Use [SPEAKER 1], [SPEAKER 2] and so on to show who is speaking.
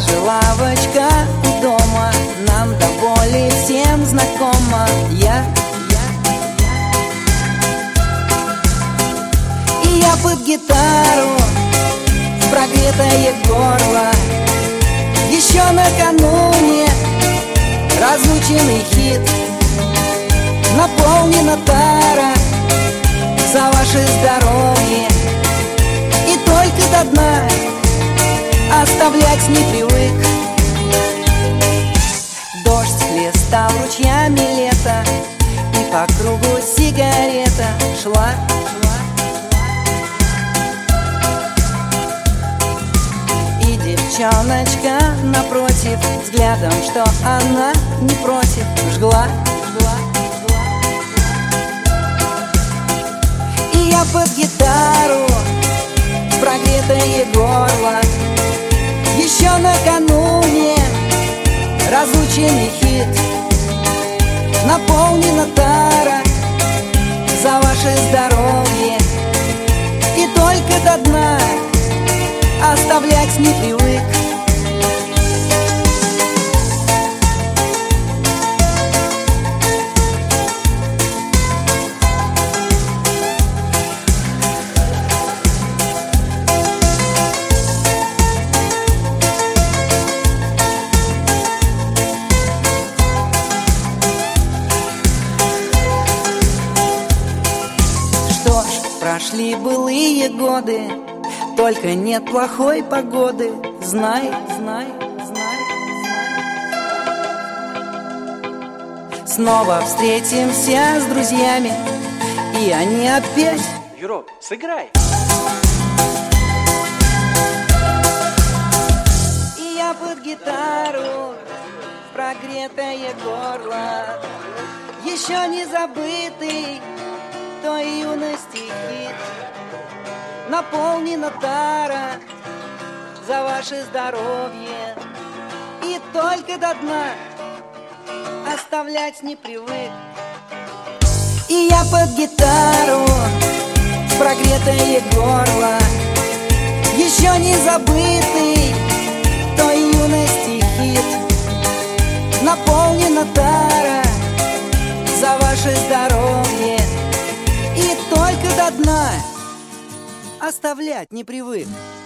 [SPEAKER 1] же лавочка у дома нам до боли всем знакома. И я под гитару в прогретое горло. Еще накануне разученный хит наполнена тара за ваше здоровье. И только до дна оставлять не привык. Дождь хлестал ручьями лето, и по кругу сигарета шла. И девчоночка напротив взглядом, что она не против, жгла. И я под гитару в прогретое горло. Еще накануне разученный хит наполнена тара за ваше здоровье. И только до дна оставлять не привык. Прошли былые годы, только нет плохой погоды. Знай. Снова встретимся с друзьями, и они опять.
[SPEAKER 2] Юро, сыграй.
[SPEAKER 1] И я под гитару в прогретое горло. Еще не забытый той юности хит наполнена тара за ваше здоровье. И только до дна оставлять не привык. И я под гитару в прогретое горло. Еще не забытый той юности хит наполнена тара за ваше здоровье. И только до дна оставлять не привык.